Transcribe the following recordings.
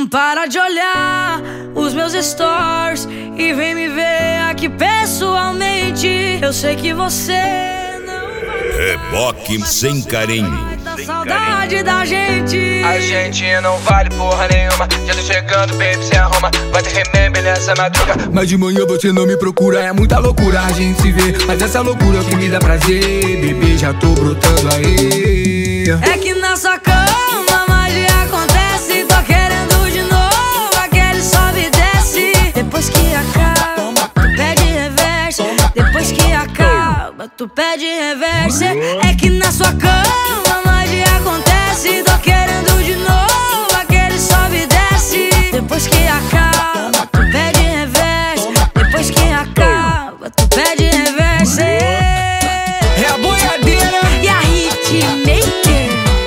Para de olhar os meus stories e vem me ver aqui pessoalmente. Eu sei que você não vai. Reboque sem carinho. Tá saudade da gente. A gente não vale porra nenhuma. Já tô chegando, baby, se arruma. Vai ter remember nessa madruga. Mas de manhã você não me procura. É muita loucura a gente se vê. Mas essa loucura que me dá prazer. Bebê, já tô brotando aí. É que na sua cama magia acontece. Tô querendo de novo aquele sobe e desce. Depois que acaba, tu pede reverse. Depois que acaba, tu pede reverse. É que na sua cama magia acontece. Tô querendo de novo aquele sobe e desce. Depois que acaba, tu pede reverse. Depois que acaba, tu pede reverse. É a boiadeira e a hitmaker.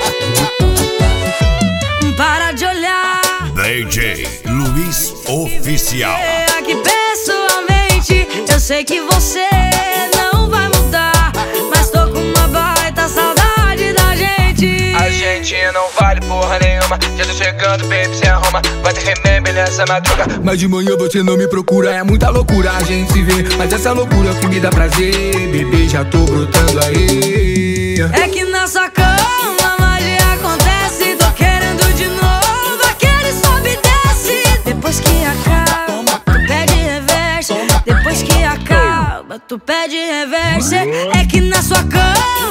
Para de olhar DJ Luiz Oficial. aqui pessoalmente. Eu sei que você não vai mudar, mas tô com uma baita saudade da gente. A gente não vale porra nenhuma. Já tô chegando, baby, se arruma. Vai ter remember nessa madruga. Mas de manhã você não me procura. É muita loucura a gente se vê. Mas essa loucura que me dá prazer. Bebê, já tô brotando aí. É que na sua cama magia acontece. Tô querendo de novo aquele sobe e desce. Depois que acaba, tu pede reverse. Depois que acaba, tu pede reverse. É que na sua cama